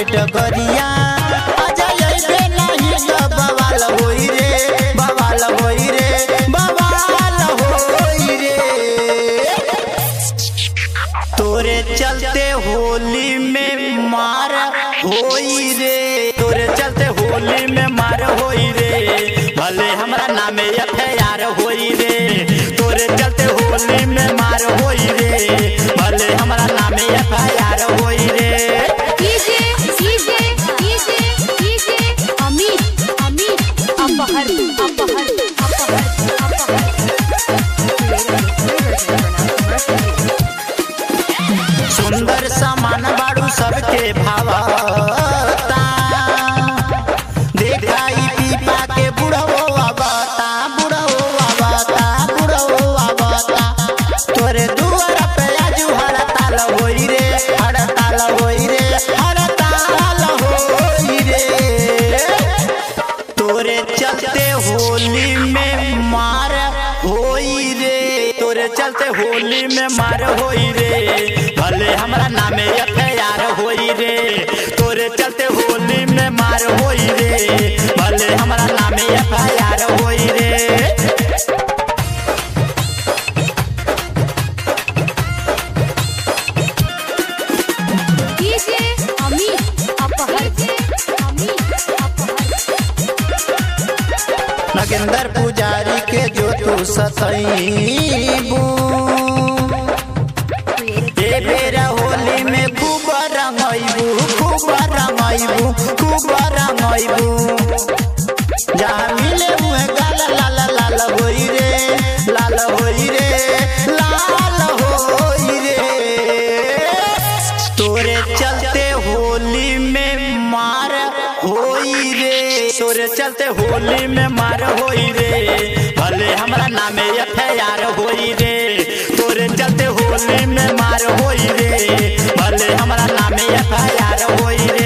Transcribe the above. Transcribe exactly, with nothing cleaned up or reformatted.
डगरिया आजा अइबे नाही त बवाल होई रे बवाल होई रे बवाल होई रे। तोरे चलते होली में मार होई रे तोरे चलते होली में मार होई रे भले हमरा नामे एफ आई आर होई रे तोरे चलते होली में मार होई रे भले हमरा नामे एफ आई आर होई रे। DJ DJ DJ DJ Amit Amit अपहर अपहर अपहर सुंदर सामान बाड़ू सबके भावता देखाई पीपा के बुढ़ो आवता बुढ़ो आवता बुढ़ो आवता तोरे दुआर पे आजू हड़ताल होई रे हड़ताल होई रे हड़ताल होई रे। तोरे चलते होली में मार होई रे तोरे चलते होली में मार होई रे भले हमरा नामे एफ आई आर होई रे तोरे चलते होली में मार होई रे भले हमरा नामे एफ आई आर होई रे। डीजे अमित अपहर अमित अपहर नगेंद्र पुजारी के जो तू सतईबू ए बेरा होली में खूब रंगइबू खूब रंगइबू खूब रंगइबू जहाँ मिले हुए गाल लाल लाल होई रे लाल होई रे लाल होई रे। तोरे चलते होली में मार होई रे तोरे चलते होली में मार होई रे भले हमरा नामे एफ आई आर होई रे तोरे चलते होली में मार होई रे भले हमरा नामे एफ आई आर होई रे।